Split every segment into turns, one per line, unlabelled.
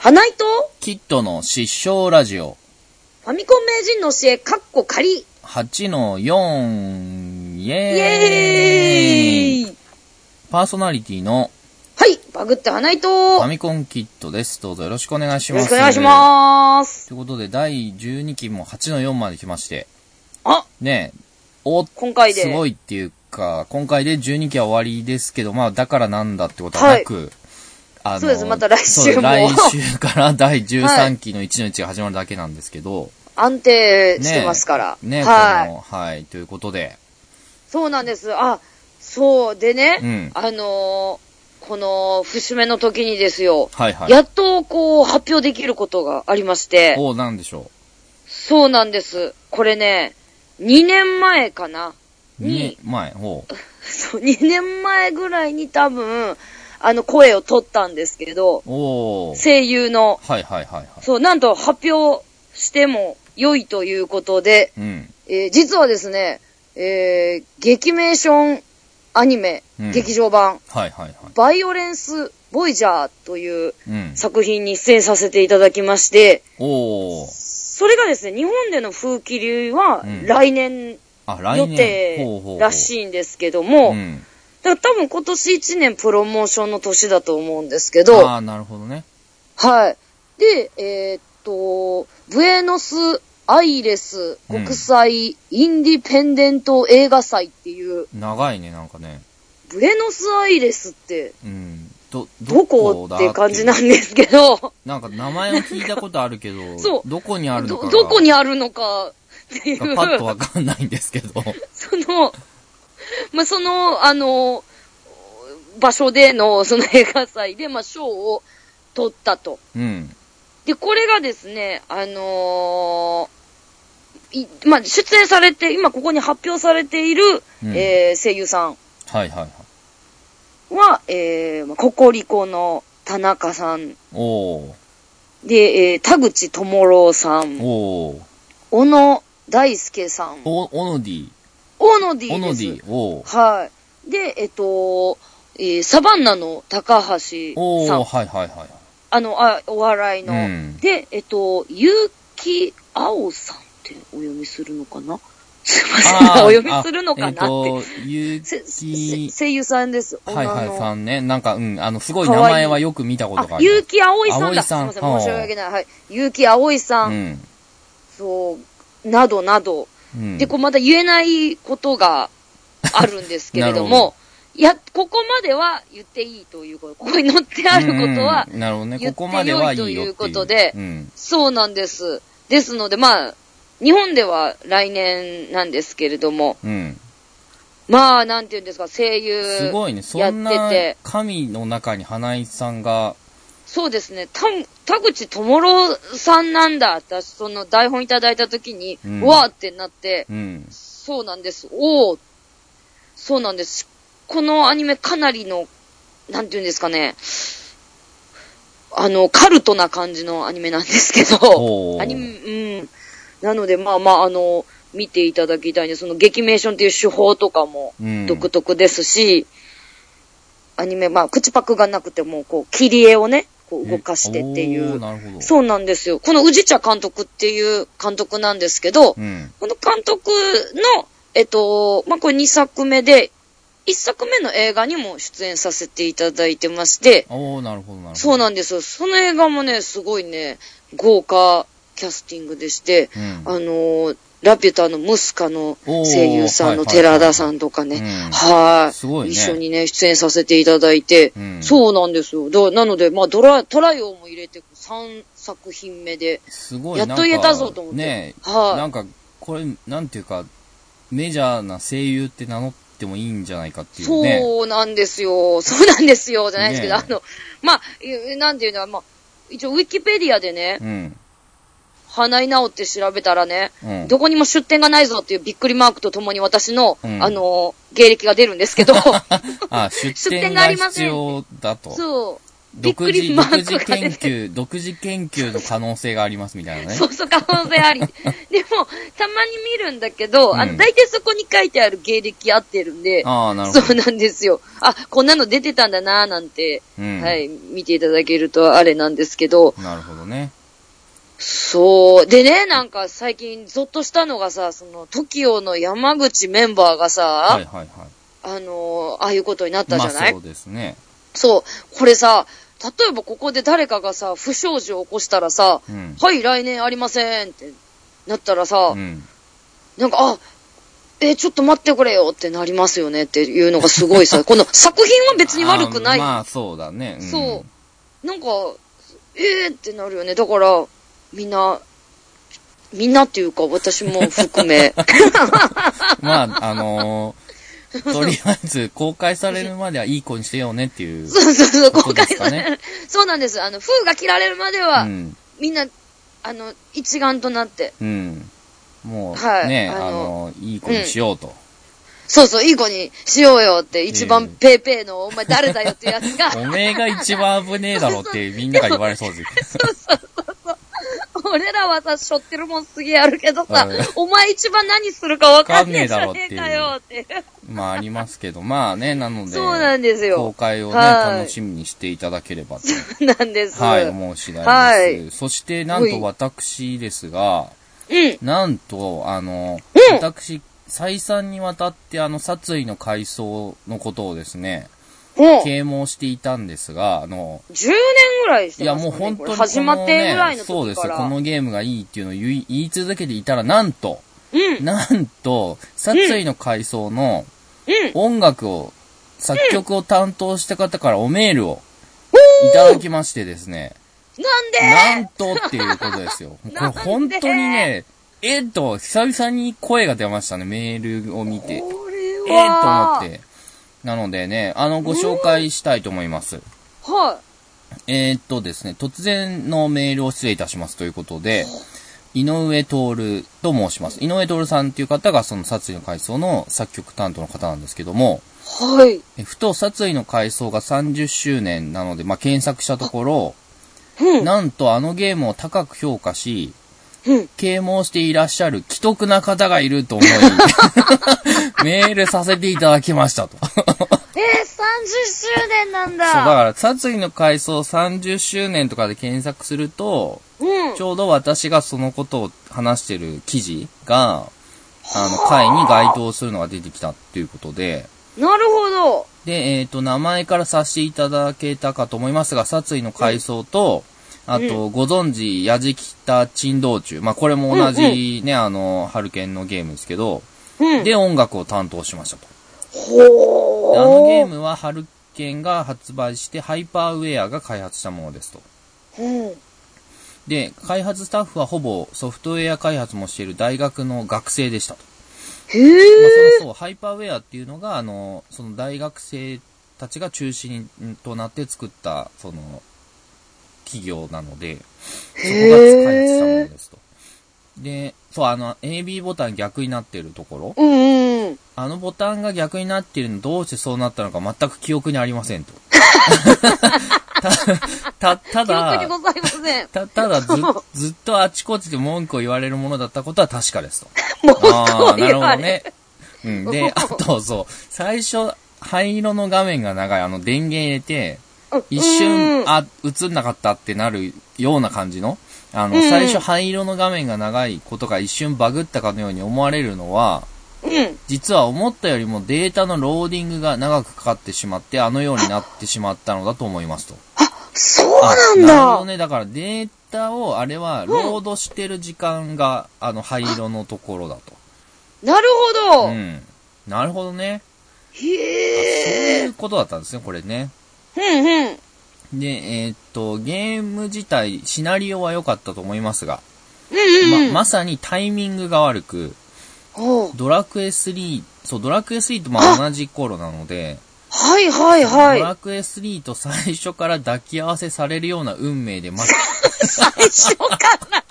花井と
キッドの失笑ラジオ。
ファミコン名人の教え、かっこ仮。
8-4、イエーイ。
イエーイ。
パーソナリティの、
はい、バグって花井と
ファミコンキッドです。どうぞよろしくお願いします。
よろしくお願いします。
ということで、第12期も8-4まで来まして。
あ
ねえ、
今回で。
すごいっていうか、今回で12期は終わりですけど、まあ、だからなんだってことはなく、
はい、そうです、また来週も。
来週から第13期の1の1が始まるだけなんですけど。
安定してますから。
ね、
はい。
はい、ということで。
そうなんです。あ、そうでね、
うん、
この節目の時にですよ。
はいはい。
やっとこう発表できることがありまして。
なんでしょう。
そうなんです。これね、2年前かな。
2年前
そう、2年前ぐらいに多分、声を取ったんですけど、声優の。
はいはいはいはい。
そう、なんと発表しても良いということで、
うん、
実はですね、劇メーションアニメ、劇場版、
はいはいはい、
バイオレンス・ボイジャーという作品に出演させていただきまして、それがですね、日本での風切りは来年予定らしいんですけども、だから多分今年1年プロモーションの年だと思うんですけど。
ああ、なるほどね。
はい。で、ブエノスアイレス国際インディペンデント映画祭っていう。
長いね、なんかね。
ブエノスアイレスって、
ど
こって感じなんですけど。
なんか名前を聞いたことあるけど、そうどこにあるのか
どこにあるのかっていう。
パッとわかんないんですけど。
その場所での、その映画祭で、賞を取ったと。で、これがですね、出演されて、今ここに発表されている、声優さん。
はいはいはい。
は、ココリコの田中さん。で、田口智郎さん。小野大輔さん。
小野 D。
小野 D です。はい。で、サバンナの高橋さん。
はいはいはい。
お笑いの。で、結城青さんってお読みするのかな？すいません。お読みするのかなって。声優さんです。
はいはい、さんね。なんか、すごい名前はよく見たことがある。
結城葵さんだ。すいません。申し訳ない。はい。結城葵さん。そう、などなど。で、また言えないことがあるんですけれども、ここまでは言っていいということ。ここに載ってあることは、
なるほどね。
言って
ここまではいい
よいと
よ
いうことで、そうなんです。ですので、日本では来年なんですけれども、なんていうんですか、声優やってて。
すごいね。そんな神の中に花井さんが。
そうですね。田口智郎さんなんだ。私、その台本いただいたときに、わーってなって、そうなんです。そうなんです。このアニメかなりの、なんていうんですかね、カルトな感じのアニメなんですけど、なので、見ていただきたいんで、その劇メーションっていう手法とかも独特ですし、アニメ、口パクがなくても、切り絵をね、動かしてっていう。そうなんですよ。この宇治茶監督っていう監督なんですけど、この監督の、これ2作目で、1作目の映画にも出演させていただいてまして、そうなんですよ。その映画もね、すごいね、豪華キャスティングでして、ラピュタのムスカの声優さんの寺田さんとかね、一緒にね、出演させていただいて、そうなんですよ。なので、トライをも入れて3作品目で、やっと言えたぞと思って。
ね、なんか、これ、なんていうか、メジャーな声優って名乗ってもいいんじゃないかっていうね。
そうなんですよ。そうなんですよ。じゃないですけど、なんていうのは、一応ウィキペディアでね、花井直って調べたらね、どこにも出典がないぞっていうびっくりマークとともに私の、芸歴が出るんですけど。
出典が必要だと。
そう。 びっくりマークが出て
独自研究の可能性がありますみたいなね。
そうそう、可能性あり。でも、たまに見るんだけど、大体そこに書いてある芸歴合ってるんで、
なるほど。
そうなんですよ。あ、こんなの出てたんだなーなんて、はい、見ていただけるとあれなんですけど。
なるほどね。
そう。でね、なんか最近ゾッとしたのがさ、その、TOKIO の山口メンバーがさ、
はいはいはい。
ああいうことになったじゃない？
そうですね。
そう。これさ、例えばここで誰かがさ、不祥事を起こしたらさ、はい、来年ありませんってなったらさ、なんか、ちょっと待ってくれよってなりますよねっていうのがすごいさ、この作品は別に悪くない。
まあそうだね。
そう。なんか、ってなるよね。だから、みんなっていうか私も含め。
まあ、とりあえず公開されるまではいい子にしてよねっていう、
そう、公開される。そうなんです。封が切られるまでは、みんな、一丸となって。
もう、ね、いい子にしようと。
そうそう、いい子にしようよって、一番ペーペーのお前誰だよってやつが。
おめえが一番危ねえだろってみんなが言われそうです。
そう。俺らはさ、背負ってるもんすげえあるけどさ、お前一番何するか分かんねえじゃねえかよって。
まあありますけど、まあね、なので、
そうなんですよ。
公開をね、楽しみにしていただければと。
そうなんです。
はい、思う次第です。そして、なんと私ですが、なんと、私、再三にわたって、殺意の回想のことをですね、啓蒙していたんですが、10
年ぐらいしてますかね。
いや、もう本当に
始まってぐらいの時から。
そうですよ。このゲームがいいっていうのを言い続けていたら、なんと、殺意の回想の音楽を、作曲を担当した方からおメールをいただきましてですね。なんとっていうことですよ。これ本当にね、久々に声が出ましたね、メールを見て。と思って。なのでね、ご紹介したいと思います。
はい。
ですね、突然のメールを失礼いたしますということで、井上徹と申します。井上徹さんっていう方がその殺意の回想の作曲担当の方なんですけども、
はい。
ふと殺意の回想が30周年なので、検索したところ、なんとゲームを高く評価し、啓蒙していらっしゃる既得な方がいると思い、メールさせていただきましたと。
30周年なんだ。
そう、だから、殺意の回想30周年とかで検索すると、ちょうど私がそのことを話してる記事が、回に該当するのが出てきたっていうことで。
なるほど。
で、名前からさせていただけたかと思いますが、殺意の回想と、あと、ご存知、やじきた珍道中。これも同じね、ハルケンのゲームですけど、で、音楽を担当しましたと。ゲームはハルケンが発売して、ハイパーウェアが開発したものですと。で、開発スタッフはほぼソフトウェア開発もしている大学の学生でしたと。そう、ハイパーウェアっていうのが、その大学生たちが中心となって作った、企業なので、そこが開発したものですと。で、そう、AB ボタン逆になっているところ。ボタンが逆になっているのどうしてそうなったのか全く記憶にありませんと。ただ、ずっとあちこちで文句を言われるものだったことは確かですと。
文句を言われる。
なるほどね。で、あと、そう、最初、灰色の画面が長い、電源入れて、一瞬、映んなかったってなるような感じの、最初灰色の画面が長いことが一瞬バグったかのように思われるのは、実は思ったよりもデータのローディングが長くかかってしまって、ようになってしまったのだと思いますと。
そうなんだ。
なるほどね。だからデータを、あれは、ロードしてる時間が、灰色のところだと。
なるほど。
なるほどね。
そういう
ことだったんですね、これね。で、ゲーム自体、シナリオは良かったと思いますが、まさにタイミングが悪く、ドラクエ3、ドラクエ3と同じ頃なので、ドラクエ3と最初から抱き合わせされるような運命で
最初から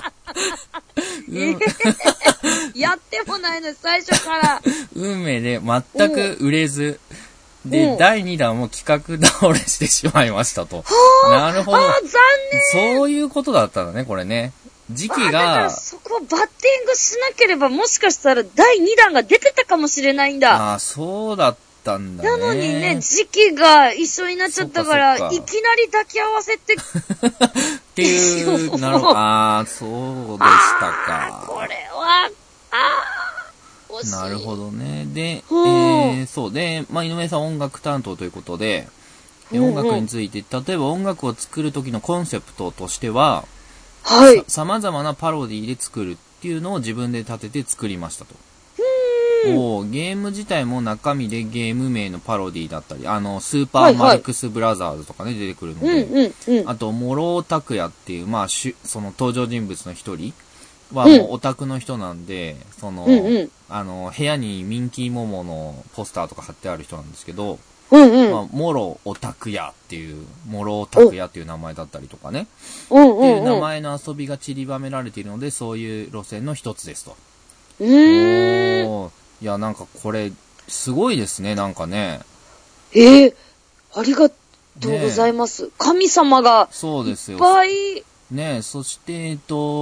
やってもないのに最初から
運命で全く売れず、 で、第2弾も企画倒れしてしまいましたと。なるほど。
残
念。そういうことだったんだね、これね。時期が。だから
そこバッティングしなければもしかしたら第2弾が出てたかもしれないんだ。
ああ、そうだったんだね。
なのにね、時期が一緒になっちゃったから、いきなり抱き合わせて。
っていう、なるほど。ああ、そうでしたか。
これは、
なるほどね。で、そうで、まあ、井上さん音楽担当ということで、音楽について、例えば音楽を作る時のコンセプトとしては、
はい。
様々なパロディで作るっていうのを自分で立てて作りましたと。ゲーム自体も中身でゲーム名のパロディだったり、スーパーマルクスブラザーズとかね、出てくるので、あと、モロータクヤっていう、まあ、その登場人物の一人はもうオタクの人なんで、部屋にミンキーモモのポスターとか貼ってある人なんですけど、まあ、モロオタクヤっていう、モロオタクヤっていう名前だったりとかね、っていう名前の遊びが散りばめられているので、そういう路線の一つですと。いや、なんかこれ、すごいですね、なんかね。
ありがとうございます。神様が、
そうですよ。
いっぱい。
ね、そして、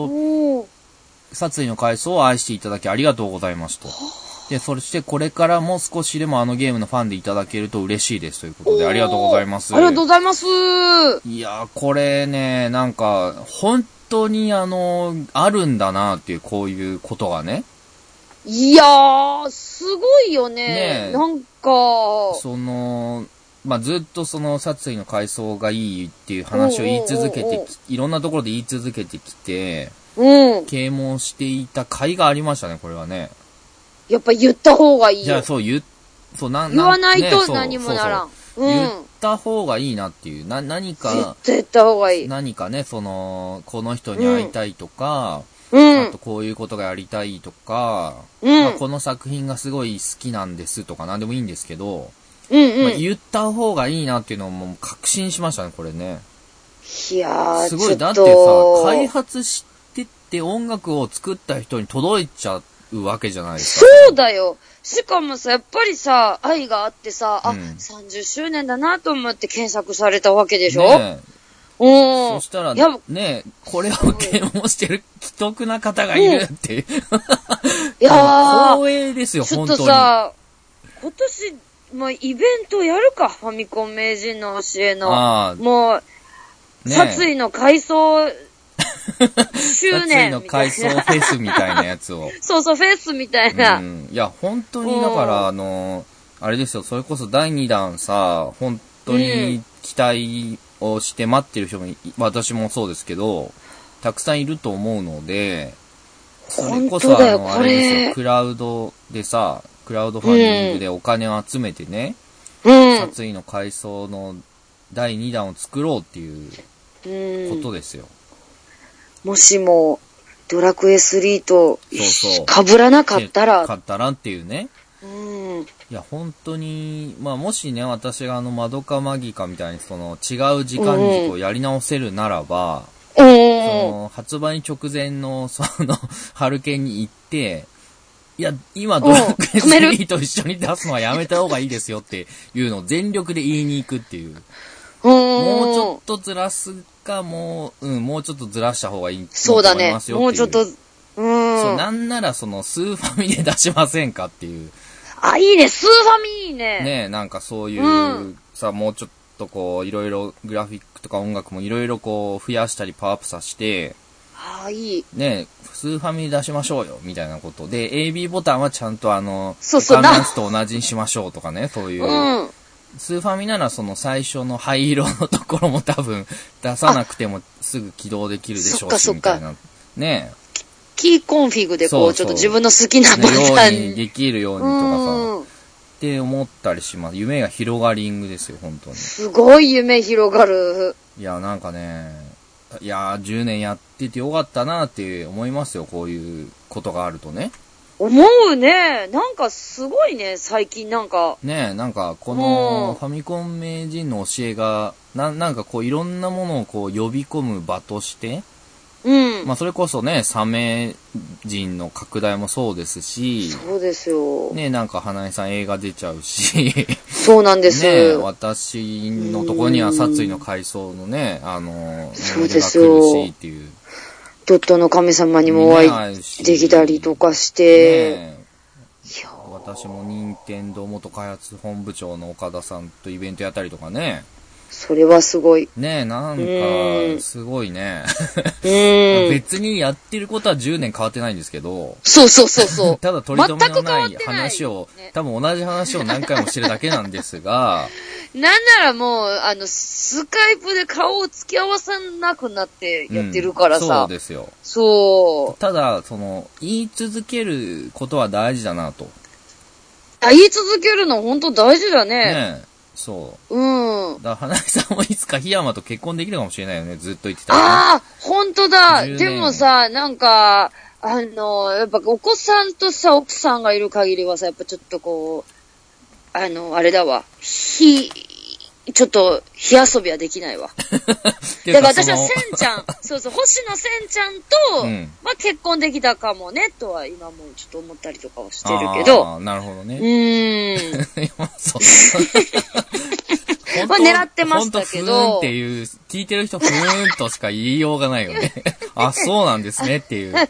殺意の階層を愛していただきありがとうございますと。で、そしてこれからも少しでもあのゲームのファンでいただけると嬉しいですということで、ありがとうございます。
ありがとうございます。
いや、これね、なんか、本当にあるんだなっていう、こういうことがね。
いやー、すごいよね。なんか、
まあ、ずっと殺意の階層がいいっていう話を言い続けていろんなところで言い続けてきて、啓蒙していた甲斐がありましたね、これはね。
やっぱ言った方がいいよ。
じゃあ、言
わないと何もならん。
言った方がいいなっていう、何か、
言った方がいい。
何かね、この人に会いたいとか、あとこういうことがやりたいとか、まあ、この作品がすごい好きなんですとか何でもいいんですけど、まあ、言った方がいいなっていうのをもう確信しましたね、これね。
いやー、
すごい、だってさ、開発してって音楽を作った人に届いちゃうわけじゃないですか。
そうだよ。しかもさ、やっぱりさ、愛があってさ、30周年だなと思って検索されたわけでしょ？ね
え。そしたら、ね、これを啓蒙してる既得な方がいるっていう。いやー、光栄ですよ、本当に。ちょっとさ、
今年、まあ、イベントやるか、ファミコン名人の教えの。もう、殺意の階層、
周年。殺意の階層フェスみたいなやつを。
そうそう、フェスみたいな。
いや、本当に、だから、あれですよ、それこそ第2弾さ、本当に期待をして待ってる人も、私もそうですけど、たくさんいると思うので、それこそあれですよ、クラウドでさ、クラウドファンディングでお金を集めてね、殺意の階層の第2弾を作ろうっていうことですよ。
もしも、ドラクエ3と被らなかったら。
っていうね。いや、本当に、まあ、もしね、私がマドカマギカみたいに違う時間軸をやり直せるならば、発売直前の、ハルケンに行って、いや、今ドラクエ3と一緒に出すのはやめた方がいいですよっていうのを全力で言いに行くっていう。もうちょっとずらすか、もうちょっとずらした方がいいと思いますよっていう。
そうだね。もうちょっと、
そう、なんならスーファミで出しませんかっていう。
あ、いいね、スーファミいいね。
ねえ、なんかそういう、さ、もうちょっとこう、いろいろグラフィックとか音楽もいろいろこう、増やしたりパワーアップさせて、
いい。
ねえ、スーファミで出しましょうよ、みたいなことで、AB ボタンはちゃんと他のやつと同じにしましょうとかね、そういう。スーファミなら最初の灰色のところも多分出さなくてもすぐ起動できるでしょうし、みたいな。ねえ。
キーコンフィグでこう、ちょっと自分の好きなパターン
にできるようにとかさ、って思ったりします。夢が広がりングですよ、本当に。
すごい夢広がる。
いや、なんかね、いや、10年やっててよかったなって思いますよ、こういうことがあるとね。
思うね。なんかすごいね、最近なんか。
ねえ、なんかこのファミコン名人の教えが、なんかこういろんなものをこう呼び込む場として、 まあそれこそね、サメ人の拡大もそうですし、
そうですよ。
ね、なんか花江さん映画出ちゃうし、
そうなんです。
ね、私のところには殺意の階層のね、
そうですよ。
来るしっていう。
ドットの神様にもお会いできたりとかして、ね、
私も任天堂元開発本部長の岡田さんとイベントやったりとかね。
それはすごい。
ねえ、なんか、すごいね。別にやってることは10年変わってないんですけど。
そう。
ただ取り留めのない話を、多分同じ話を何回もしてるだけなんですが。
なんならもう、スカイプで顔を突き合わせなくなってやってるからさ。
そうですよ。
そう。
ただ、言い続けることは大事だなと。
言い続けるの本当大事だね。
ねえ。そう。だから、花井さんもいつか檜山と結婚できるかもしれないよね、ずっと言ってたら、ね。
ああ、本当だ。でもさ、なんか、やっぱお子さんとさ、奥さんがいる限りはさ、やっぱちょっとこう、あれだわ。ちょっと、火遊びはできないわ。だから私はセンちゃん、星野センちゃんと、まあ結婚できたかもね、とは今もちょっと思ったりとかはしてるけど。
ああ、なるほどね。
まあ狙ってましたけど。
ふーんっていう、聞いてる人ふーんとしか言いようがないよね。あ、そうなんですねっていう。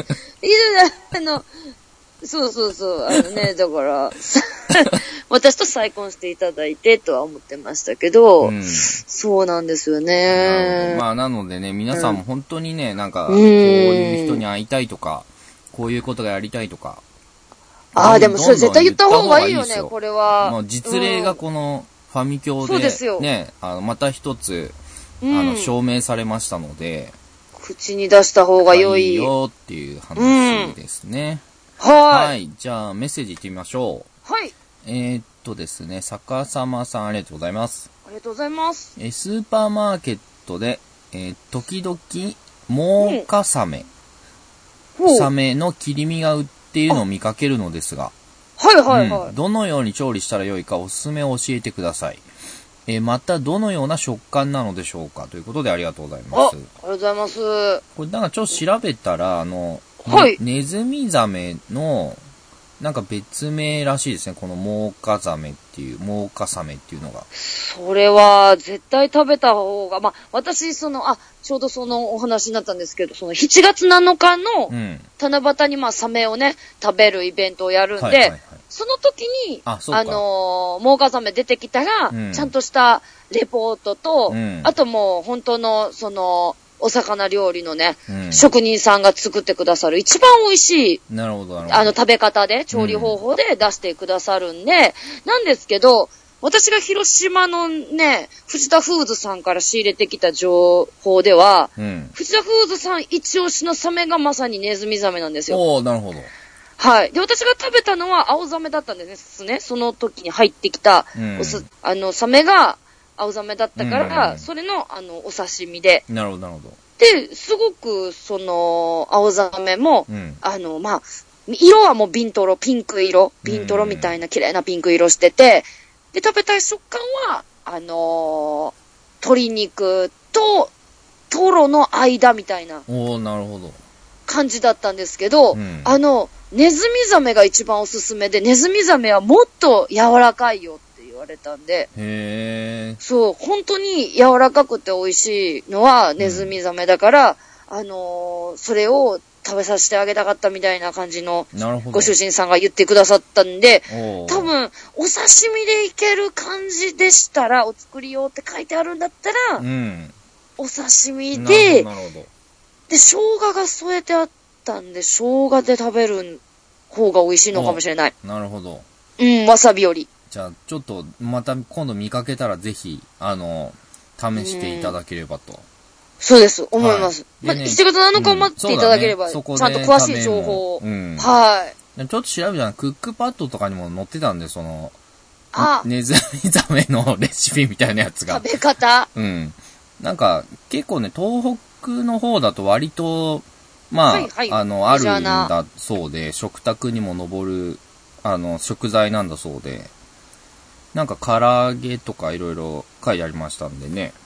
そうね、だから、私と再婚していただいてとは思ってましたけど、そうなんですよね。 まあなのでね、皆さんも本当にね、なんか、こういう人に会いたいとか、こういうことがやりたいとか。
でもそれ絶対言った方がいいよね、これは。
もう実例がこのファミ教で、ね、また一つ、証明されましたので、
口に出した方が良い。
いいよっていう話ですね。
はい。
じゃあ、メッセージいってみましょう。
はい。
ですね、逆さまさんありがとうございます。
ありがとうございます。
スーパーマーケットで、時々、モウカサメ、サメの切り身が売っているのを見かけるのですが、どのように調理したらよいかおすすめを教えてください。また、どのような食感なのでしょうかということでありがとうございます。
ありがとうございます。
これなんかちょっと調べたら、ネズミザメの、なんか別名らしいですね。このモウカサメっていうのが。
それは、絶対食べた方が、まあ、私、ちょうどそのお話になったんですけど、7月7日の、七夕にサメをね、食べるイベントをやるんで、その時に、モウカザメ出てきたら、ちゃんとしたレポートと、あともう本当の、お魚料理のね、職人さんが作ってくださる一番美味しい、食べ方で、調理方法で出してくださるんで、なんですけど、私が広島のね、藤田フーズさんから仕入れてきた情報では、藤田フーズさん一押しのサメがまさにネズミザメなんですよ。
なるほど。
はい。で、私が食べたのは青ザメだったんですね。その時に入ってきた、サメが青ザメだったから、それの、お刺身で。
なるほど、なるほど。
で、すごく、青ザメも、色はもうビントロみたいな綺麗なピンク色してて、で、食べたい食感は、鶏肉と、トロの間みたいな。
なるほど。
感じだったんですけど、ネズミザメが一番おすすめで、ネズミザメはもっと柔らかいよって言われたんで、そう、本当に柔らかくて美味しいのはネズミザメだから、それを食べさせてあげたかったみたいな感じのご主人さんが言ってくださったんで、多分、お刺身でいける感じでしたら、お作り用って書いてあるんだったら、お刺身で、で、生姜が添えてあったんで、生姜で食べる方が美味しいのかもしれない。
なるほど。
わさびより。
じゃあ、ちょっと、また今度見かけたらぜひ、試していただければと。
そうです、思います。7月7日を待っていただければ、ちゃんと詳しい情報を。はい。
ちょっと調べたら、クックパッドとかにも載ってたんで、ネズミザメのレシピみたいなやつが。
食べ方
なんか、結構ね、東北の方だと割と、あるんだそうで、食卓にも上る、食材なんだそうで、なんか唐揚げとかいろいろ書いてありましたんでね。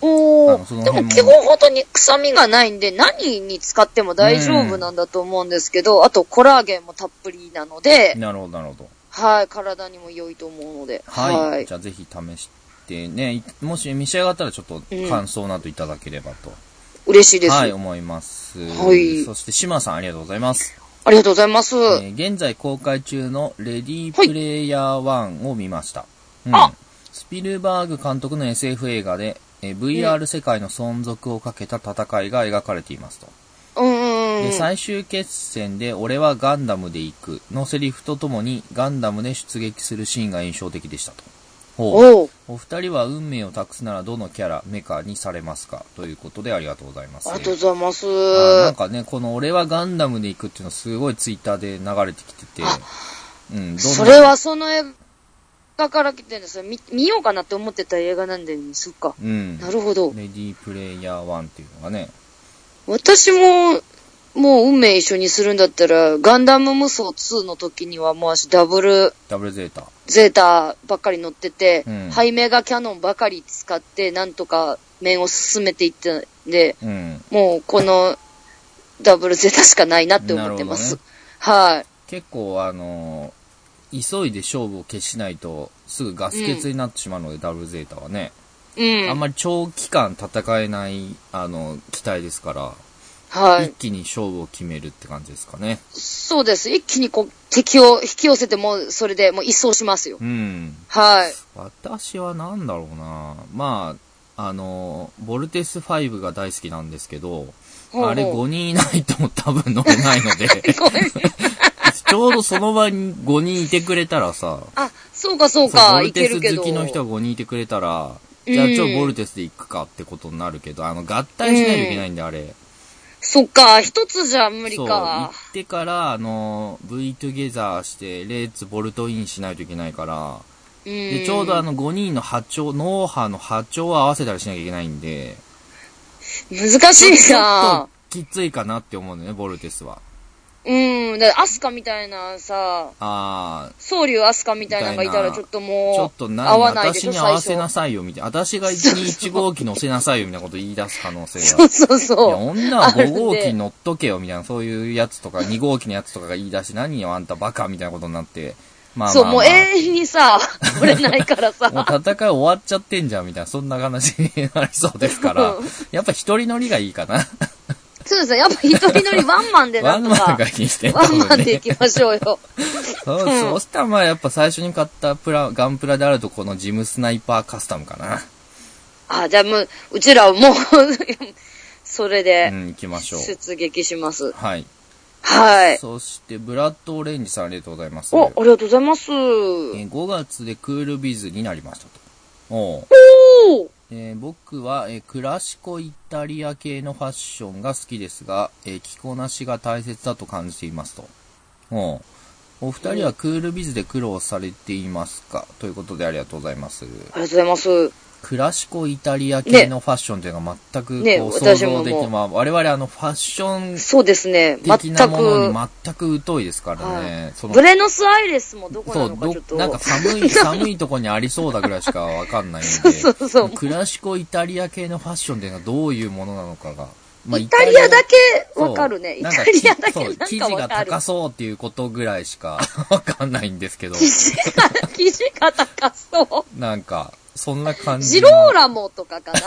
でも基本本当に臭みがないんで、何に使っても大丈夫なんだと思うんですけど、あとコラーゲンもたっぷりなので、
なるほど、なるほど。
はい、体にも良いと思うので。
はい。じゃあぜひ試してね、もし召し上がったらちょっと感想などいただければと。
嬉しいです。
はい、思います。
はい。
そして島さんありがとうございます。
ありがとうございます。
現在公開中のレディープレイヤー1を見ました。スピルバーグ監督の SF 映画で、VR 世界の存続をかけた戦いが描かれていますと。で、最終決戦で俺はガンダムで行くのセリフとともにガンダムで出撃するシーンが印象的でしたと。お二人は運命を託すならどのキャラ、メカにされますかということでありがとうございます。
ありがとうございます。
なんかね、この俺はガンダムで行くっていうのすごいツイッターで流れてきてて、
それはその映画から来てるんですよ。見ようかなって思ってた映画なんで、そっか。なるほど。
レディープレイヤー1っていうのがね。
私も、もう運命一緒にするんだったら、ガンダム無双2の時にはもうダブルゼータばっかり乗ってて、ハイメガキャノンばかり使って、なんとか面を進めていったんで、もうこのダブルゼータしかないなって思ってます。ね、はい。
結構急いで勝負を決しないと、すぐガス欠になってしまうので、ダブルゼータはね。あんまり長期間戦えない、機体ですから。はい。一気に勝負を決めるって感じですかね。
そうです。一気に敵を引き寄せても、それでもう一掃しますよ。はい。
私はなんだろうな。まあ、ボルテス5が大好きなんですけど、あれ5人いないと多分乗れないので。ちょうどその場に5人いてくれたらさ。
あ、そうかそうか。
ボルテス好きの人が5人いてくれたら、じゃあボルテスで行くかってことになるけど、合体しないといけないんで、あれ。
そっか、一つじゃ無理か。
そう、行ってから、V トゥゲザーして、レッツボルトインしないといけないから、で、ちょうど5人の脳波の波長を合わせたりしなきゃいけないんで、
難しいな。
ちょっときついかなって思うのね、ボルテスは。
だからアスカみたいなさ、ソウリュウアスカみたいなのがいたらちょっともう、
ちょっと合わないでしょ、私に合わせなさいよ、みたいな。私が1号機乗せなさいよ、みたいなこと言い出す可能性が。
そう。
いや、女は5号機乗っとけよ、みたいな、そういうやつとか、2号機のやつとかが言い出し、何よ、あんたバカ、みたいなことになって。
そう、もう永遠にさ、取れないからさ。
もう戦い終わっちゃってんじゃん、みたいな、そんな話になりそうですから、やっぱ一人乗りがいいかな。
そうですね。やっぱ一人乗りワンマンでなんとか。
ワンマンがいいして
ワンマンで行きましょうよ。
そうしたらやっぱ最初に買ったガンプラであるとこのジムスナイパーカスタムかな。
じゃあもう、うちらはもう、それで、
行きましょう。
出撃します。
はい。
はい。
そして、ブラッドオレンジさんありがとうございます。
ありがとうございます。
5月でクールビズになりましたと。僕は、クラシコイタリア系のファッションが好きですが、着こなしが大切だと感じていますと。お二人はクールビズで苦労されていますかということでありがとうございます。
ありがとうございます。
クラシコイタリア系のファッションというのが全く想像できない。我々ファッション
そうですね。
的なものに全く疎いですからね。
ブレノスアイレスもどこなのかちょっと。
なんか寒いとこにありそうだぐらいしかわかんないんで。そうクラシコイタリア系のファッションというのはどういうものなのかが。
イタリアだけわかるね。イタリアだけなんかわかる。
生地が高そうっていうことぐらいしかわかんないんですけど。
生地が高そう。
なんか、そんな感じ。
ジローラモとかかな。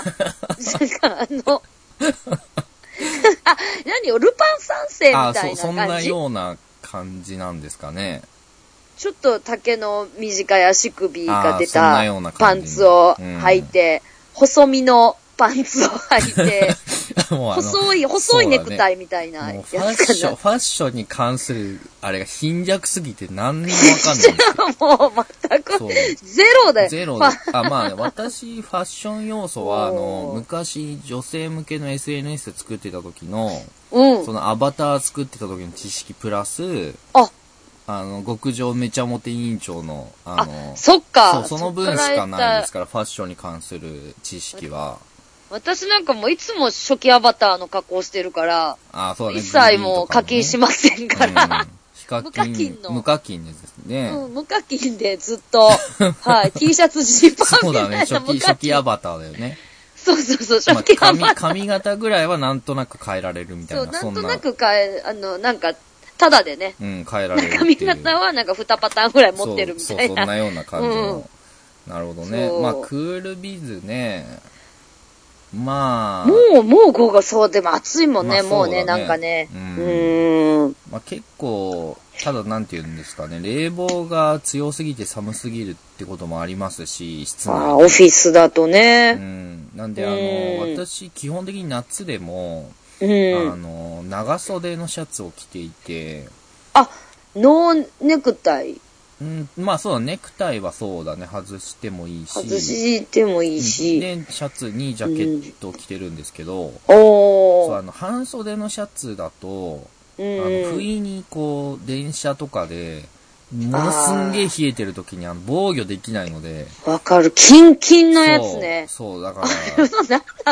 何よ、ルパン三世みたいな感じ。
そんなような感じなんですかね。
ちょっと丈の短い足首が出たパンツを履いて、細身のパンツを履いて、細いネクタイみたいなやつかな。
ファッションに関する、あれが貧弱すぎて何にもわかんない。
もう全く、ゼロだよ。
ゼロで。私、ファッション要素は、昔、女性向けの SNS で作ってた時の、そのアバター作ってた時の知識プラス、極上めちゃモテ委員長の、
そっか。
その分しかないですから、ファッションに関する知識は。
私なんかもいつも初期アバターの加工してるから、
そうだね、
一切もう課金しませんから。無課金の。
無課金ですね。
無課金でずっと、T シャツジーパンみたいな。
そうだね、初期アバターだよね。
そうそうそう、食器販売。
髪型ぐらいはなんとなく変えられるみたいな。
そう、なんとなくなんか、ただでね。
うん、変えられる。
髪型はなんか2パターンぐらい持ってるみたいな。
そう、そんなような感じの。なるほどね。まあ、クールビズね。まあ。
もう午後、そう、でも暑いもんね、もうね、なんかね。
まあ結構、ただなんて言うんですかね、冷房が強すぎて寒すぎるってこともありますし、室内。
オフィスだとね。
なんで私、基本的に夏でも、長袖のシャツを着ていて。
ノーネクタイ。
まあそうだ、ネクタイはそうだね、外してもいいし。
外してもいいし。
で、シャツにジャケットを着てるんですけど、
そう、
半袖のシャツだと、不意にこう、電車とかで、ものすんげえ冷えてる時に防御できないので。
わかる。キンキンのやつね。
そう、だから。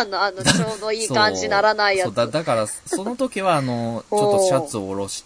なんだちょうどいい感じならないやつ。
だから、その時はちょっとシャツを下ろして、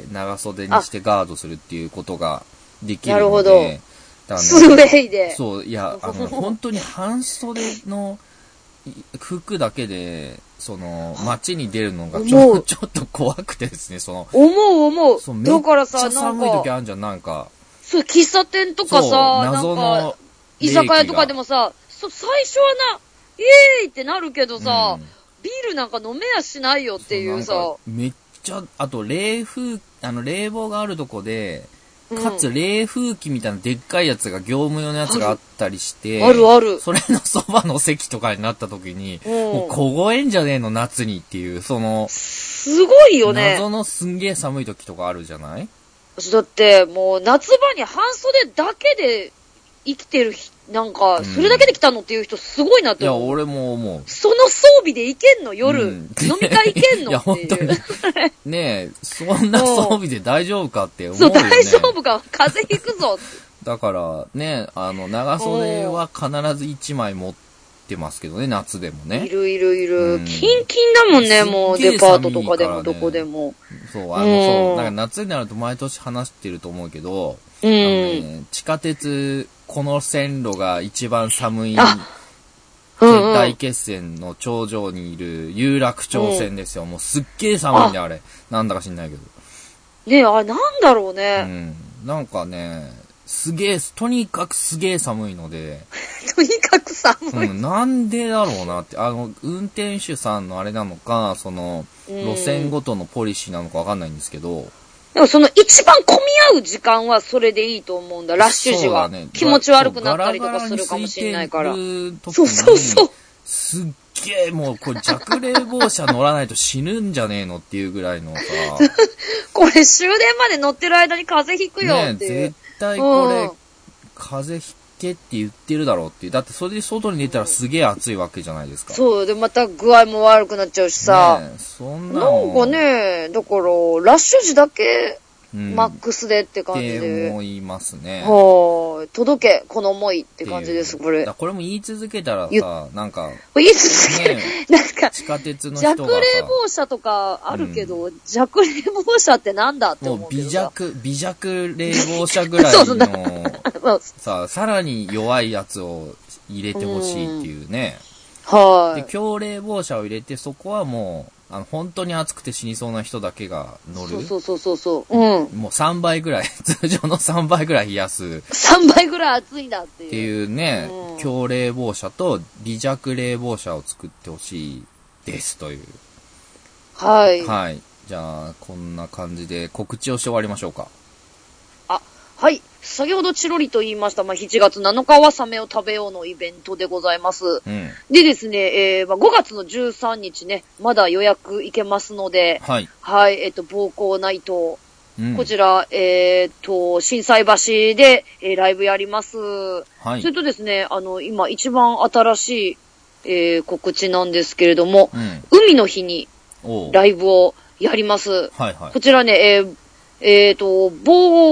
長袖にしてガードするっていうことができるので。なるほど。
スウェイで。
そう、いや、本当に半袖の服だけで、街に出るのがちょっと怖くてですね、
思う。だからさ、
めっちゃ寒い時あるじゃん、なんか。
そう、喫茶店とかさ、
謎の
居酒屋とかでもさ、最初はイエーイってなるけどさ、ビールなんか飲めやしないよっていうさ。
めっちゃ、あと冷房があるとこで、かつ冷風機みたいなでっかいやつが業務用のやつがあったりして、
ある。
それのそばの席とかになった時に、もう凍えんじゃねえの夏にっていう、す
ごいよね。
謎のすんげえ寒い時とかあるじゃない？
だってもう夏場に半袖だけで生きてるなんか、それだけで来たのっていう人すごいなって思う。
いや、俺も思う。
その装備で行けんの夜、飲み会行けんのっていう。いや、本当に。
ねえ、そんな装備で大丈夫かって思うよね。
そう、大丈夫か、風邪ひくぞって。
だからね、長袖は必ず1枚持ってますけどね、夏でもね。
いる。キンキンだもんね、もうデパートとかでもどこでも。
そう、なんか夏になると毎年話してると思うけど、地下鉄、この線路が一番寒い大決戦の頂上にいる有楽町線ですよ。もうすっげえ寒いんだよ、あれ。なんだか知んないけど。
ねえ、なんだろうね。
なんかね、とにかくすげえ寒いので。
とにかく寒い。
なんでだろうなって。運転手さんのあれなのか、路線ごとのポリシーなのかわかんないんですけど。
でも一番混み合う時間はそれでいいと思うんだ、ラッシュ時は。ね、気持ち悪くなったりとかするかもしれないから。そう。
すっげえもう、弱冷房車乗らないと死ぬんじゃねえのっていうぐらいのさ。
これ終電まで乗ってる間に風邪ひくよっていう。
ね、絶対これ、風邪ひけって言ってるだろうっていう。だってそれで外に出たらすげえ暑いわけじゃないですか。
そう。で、また具合も悪くなっちゃうしさ。
ね、そんなの。
なんかね、だから、ラッシュ時だけ、マックスでって感じで。
思いますね。
届け、この思いって感じです、これ。
これも言い続けたらさ、なんか。
言い続ける。なんか、
地下鉄の人がさ。
弱冷房車とかあるけど、弱冷房車ってなんだって思う。もう
微弱冷房車ぐらいの、さらに弱いやつを入れてほしいっていうね。で、強冷房車を入れて、そこはもう、本当に暑くて死にそうな人だけが乗る。
そう。
もう3倍ぐらい、通常の3倍ぐらい冷やす。
3倍ぐらい暑いんだっていう。
っていうね、強冷房車と微弱冷房車を作ってほしいですという。
はい。
はい。じゃあ、こんな感じで告知をして終わりましょうか。
はい。先ほどチロリと言いました、7月7日はサメを食べようのイベントでございます。でですね、5月の13日ね、まだ予約いけますので、はい。暴行ナイト、こちら、心斎橋で、ライブやります。はい。それとですね、今一番新しい、告知なんですけれども、海の日にライブをやります。はい。こちらね、アイドル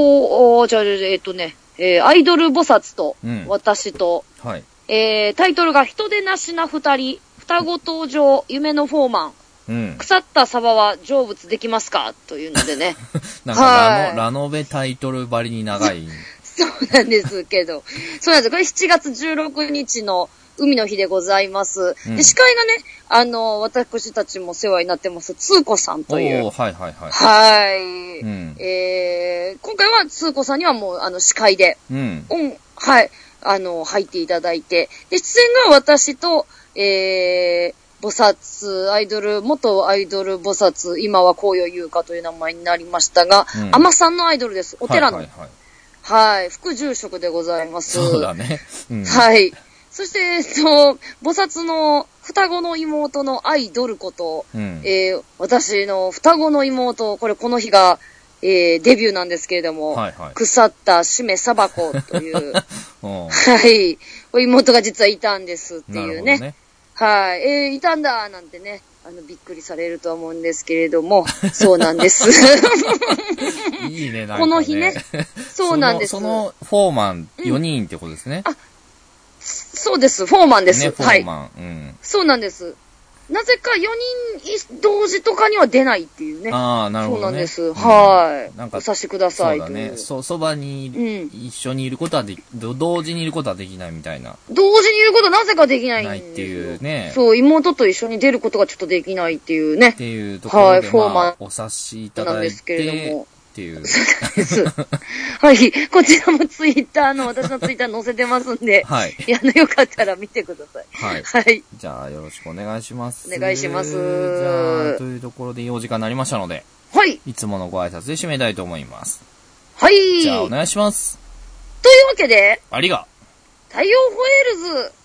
菩薩と、私と、はい。タイトルが人でなしな二人、双子登場、夢のフォーマン、腐ったサバは成仏できますかというのでね。
なんかラノベタイトルばりに長い。
そうなんですけど。そうなんです。これ7月16日の海の日でございます。で、司会がね、私たちも世話になってます、つーこさんという。
はいはいはい。
はい。今回はつーこさんにはもう、司会で、はい、入っていただいて、で、出演が私と、菩薩、元アイドル菩薩、今は紅葉優香という名前になりましたが、海女さんのアイドルです。お寺の。はい、副住職でございます。
そうだね。
はい。そして、菩薩の双子の妹のアイドルこと、私の双子の妹、この日が、デビューなんですけれども、腐ったしめさばこという、はい、妹が実はいたんですっていうね。はい、いたんだなんてね、びっくりされるとは思うんですけれども、そうなんです。
いいね、なんかね。
この日ね、そうなんです。
そのフォーマン4人ってことですね。
そうです、フォーマンです。
ね、フォーマン。
はい。そうなんです。なぜか4人同時とかには出ないっていうね。
ああ、なるほど、ね。
そうなんです。はい。なんか、お察しください。
そうだね。そばに、一緒にいることは同時にいることはできないみたいな。
同時にいることはなぜかできないんですよ。
ないっていうね。
そう、妹と一緒に出ることがちょっとできないっていうね。
っていうところで、はい、
フォーマン。
お察しいただいて。
なんですけれども。
っていう。
そうです。はい。こちらもツイッター私のツイッター載せてますんで。はい。よかったら見てください。
はい。はい。じゃあ、よろしくお願いします。
お願いします。じ
ゃあ、というところでいいお時間になりましたので。
はい。
いつものご挨拶で締めたいと思います。
はい。
じゃあ、お願いします。
というわけで。
ありが。
太陽ホエールズ。